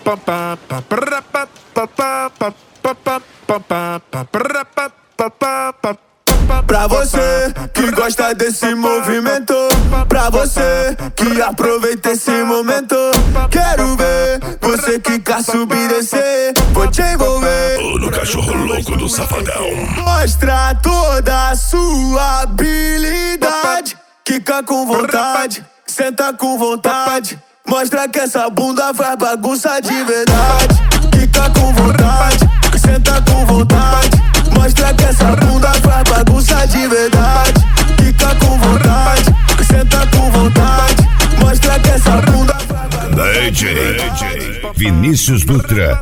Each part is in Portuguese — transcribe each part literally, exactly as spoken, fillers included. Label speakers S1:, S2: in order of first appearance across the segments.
S1: Pra você que gosta desse movimento, pra você que aproveita esse momento, quero ver você que quer subir e descer, vou te envolver.
S2: Ô, no cachorro louco do Safadão.
S1: Mostra toda a sua habilidade, quica com vontade, senta com vontade. Mostra que essa bunda faz bagunça de verdade. Quica com vontade, senta com vontade. Mostra que essa bunda faz bagunça de verdade. Quica com vontade, senta com vontade. Mostra que essa bunda faz bagunça
S2: D J, D J Vinícius Dutra.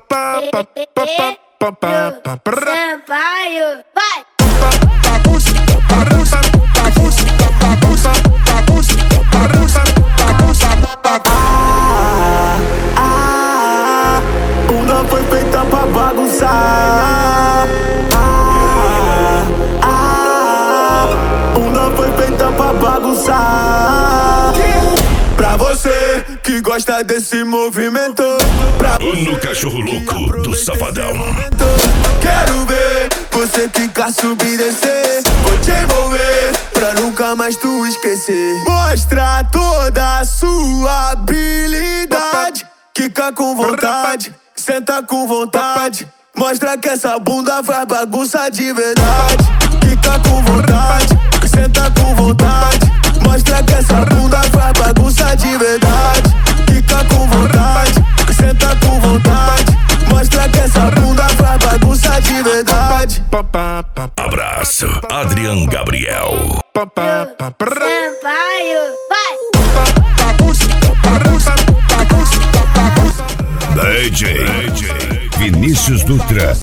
S3: Sampaio, vai!
S1: Ah, bunda foi feita pra bagunçar. Ah, ah, bunda foi feita pra bagunçar. Pra você que gosta desse movimento, pra
S2: No cachorro louco do Safadão.
S1: quero ver você que quer subir e descer, vou te envolver pra nunca mais tu esquecer. Mostra toda a sua habilidade, quica com vontade, senta com vontade. Mostra que essa bunda faz bagunça de verdade. Quica com vontade, senta com vontade. Mostra que essa bunda faz bagunça de verdade. Quica com vontade, senta com vontade. Mostra que essa bunda faz bagunça de verdade.
S2: Abraço, Adrian Gabriel.
S3: Sampaio, vai!
S2: D J, Vinícius Dutra.